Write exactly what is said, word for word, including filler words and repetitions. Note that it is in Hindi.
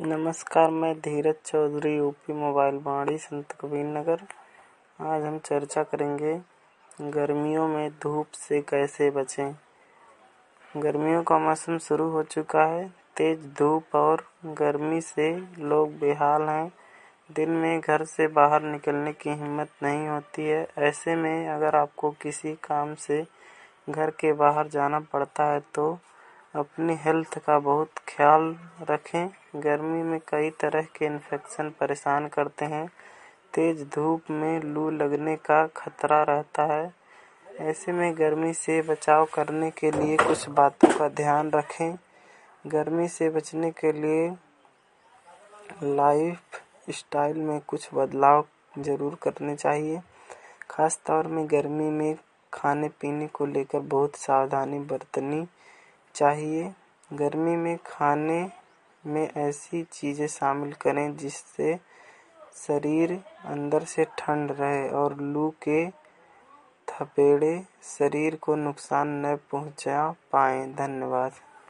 नमस्कार, मैं धीरज चौधरी, यूपी मोबाइल बाड़ी, संत कबीर नगर। आज हम चर्चा करेंगे गर्मियों में धूप से कैसे बचें। गर्मियों का मौसम शुरू हो चुका है। तेज धूप और गर्मी से लोग बेहाल हैं। दिन में घर से बाहर निकलने की हिम्मत नहीं होती है। ऐसे में अगर आपको किसी काम से घर के बाहर जाना पड़ता है तो अपनी हेल्थ का बहुत ख्याल रखें। गर्मी में कई तरह के इन्फेक्शन परेशान करते हैं। तेज धूप में लू लगने का खतरा रहता है। ऐसे में गर्मी से बचाव करने के लिए कुछ बातों का ध्यान रखें। गर्मी से बचने के लिए लाइफ स्टाइल में कुछ बदलाव ज़रूर करने चाहिए। ख़ास तौर में गर्मी में खाने पीने को लेकर बहुत सावधानी बरतनी चाहिए। गर्मी में खाने में ऐसी चीज़ें शामिल करें जिससे शरीर अंदर से ठंड रहे और लू के थपेड़े शरीर को नुकसान न पहुंचा पाएं। धन्यवाद।